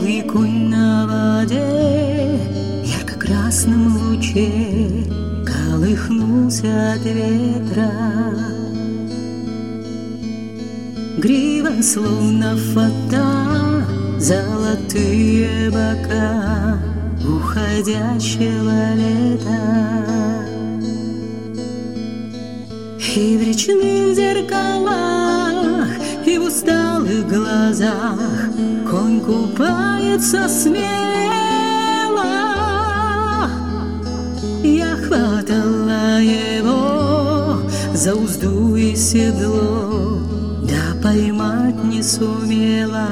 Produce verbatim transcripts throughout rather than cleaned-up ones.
Белый конь на воде, ярко-красном луче колыхнулся от ветра. Грива, словно фата, золотые бока уходящего лета. И в речных зеркалах, и в усталых глазах конь купается смело. Я хватала его за узду и седло, да поймать не сумела.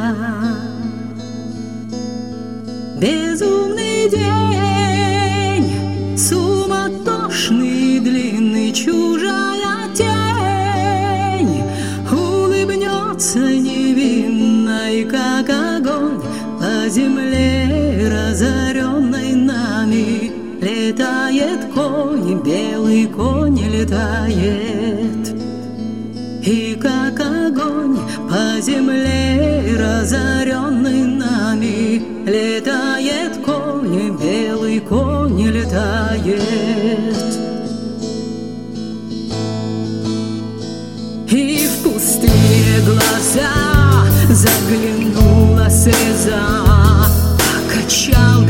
Безумный день, суматошный, длинный, чужая тень улыбнется невинной, как огонь, по земле, разоренной нами. Летает конь, белый конь летает, и как огонь по земле, разоренной нами. Летает конь, белый конь летает. И в пустые глаза заглянула слеза, покачал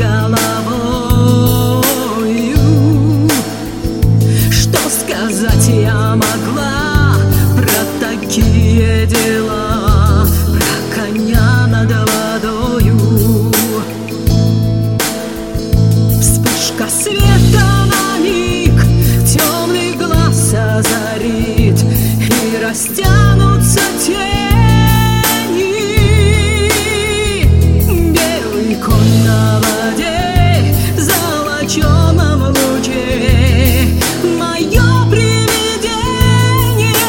головою. Что сказать я могла про такие дела, про коня над водою? Вспышка света на миг темный глаз озарит, и растянутся тени. Белый конь на воде, в золоченом луче, мое привидение.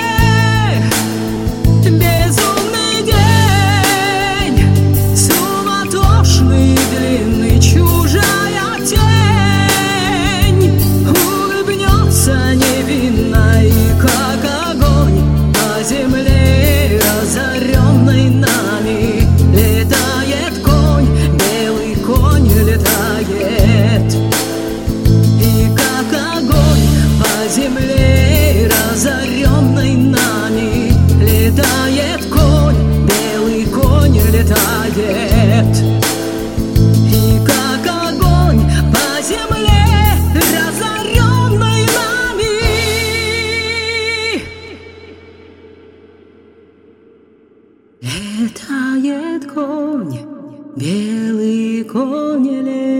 Безумный день, суматошный, длинный, чужая тень улыбнется невинной, как огонь по земле, разоренной нами. Летает конь, белый конь летает, и как огонь по земле, разоренной нами. Летает конь, белый конь летает, и как огонь по земле, разоренной нами. Летает конь, белый конь летает.